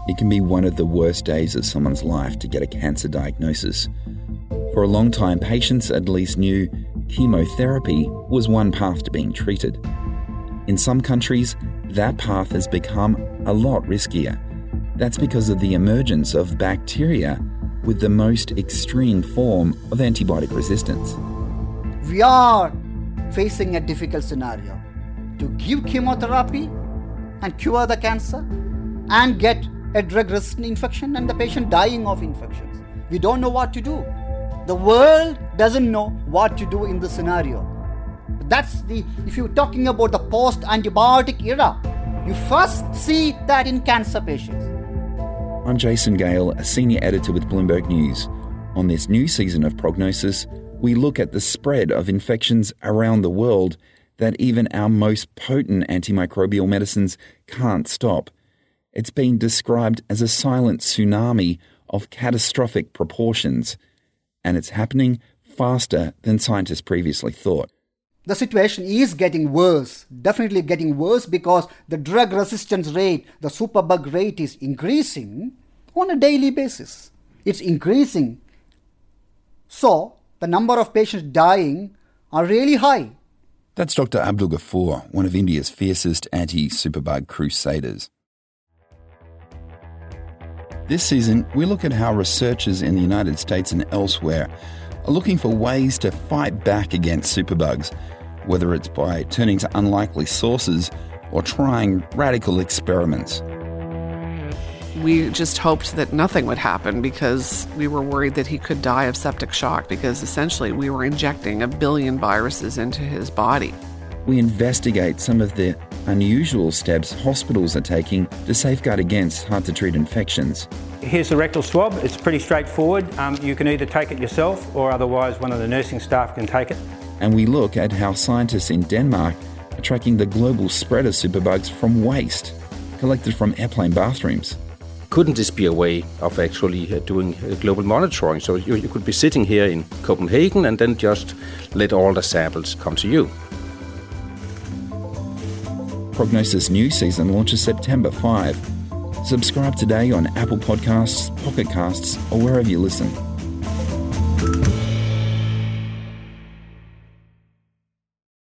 It can be one of the worst days of someone's life to get a cancer diagnosis. For a long time, patients at least knew chemotherapy was one path to being treated. In some countries, that path has become a lot riskier. That's because of the emergence of bacteria with the most extreme form of antibiotic resistance. We are facing a difficult scenario to give chemotherapy and cure the cancer and get a drug-resistant infection and the patient dying of infections. We don't know what to do. The world doesn't know what to do in this scenario. If you're talking about the post-antibiotic era, you first see that in cancer patients. I'm Jason Gale, a senior editor with Bloomberg News. On this new season of Prognosis, we look at the spread of infections around the world that even our most potent antimicrobial medicines can't stop. It's been described as a silent tsunami of catastrophic proportions, and it's happening faster than scientists previously thought. The situation is getting worse, definitely getting worse, because the drug resistance rate, the superbug rate is increasing on a daily basis. It's increasing. So, the number of patients dying are really high. That's Dr. Abdul Ghafoor, one of India's fiercest anti-superbug crusaders. This season, we look at how researchers in the United States and elsewhere are looking for ways to fight back against superbugs, whether it's by turning to unlikely sources or trying radical experiments. We just hoped that nothing would happen because we were worried that he could die of septic shock, because essentially we were injecting 1 billion viruses into his body. We investigate some of the unusual steps hospitals are taking to safeguard against hard-to-treat infections. Here's the rectal swab. It's pretty straightforward. You can either take it yourself or otherwise one of the nursing staff can take it. And we look at how scientists in Denmark are tracking the global spread of superbugs from waste collected from airplane bathrooms. Couldn't this be a way of actually doing global monitoring? So you could be sitting here in Copenhagen and then just let all the samples come to you. Prognosis new season launches September 5. Subscribe today on Apple Podcasts, Pocket Casts, or wherever you listen.